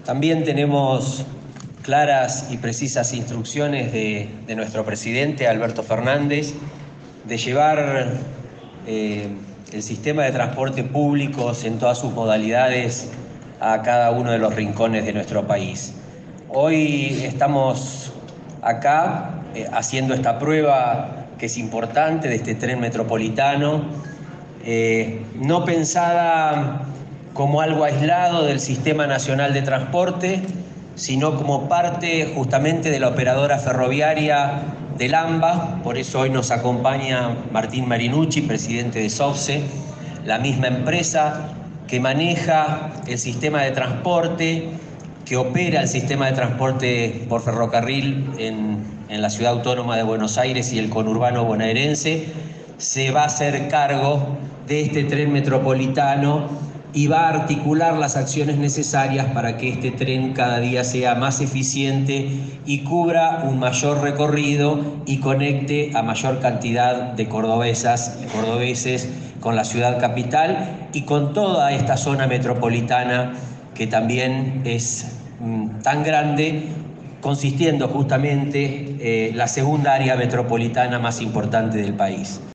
También tenemos claras y precisas instrucciones de nuestro presidente, Alberto Fernández, de llevar el sistema de transporte públicos en todas sus modalidades a cada uno de los rincones de nuestro país. Hoy estamos acá haciendo esta prueba que es importante de este tren metropolitano, no pensada como algo aislado del Sistema Nacional de Transporte, sino como parte justamente de la operadora ferroviaria del AMBA. Por eso hoy nos acompaña Martín Marinucci, presidente de SOFCE, la misma empresa que maneja el sistema de transporte, que opera el sistema de transporte por ferrocarril en la Ciudad Autónoma de Buenos Aires y el conurbano bonaerense. Se va a hacer cargo de este tren metropolitano y va a articular las acciones necesarias para que este tren cada día sea más eficiente y cubra un mayor recorrido y conecte a mayor cantidad de cordobesas y cordobeses con la ciudad capital y con toda esta zona metropolitana que también es tan grande, consistiendo justamente la segunda área metropolitana más importante del país.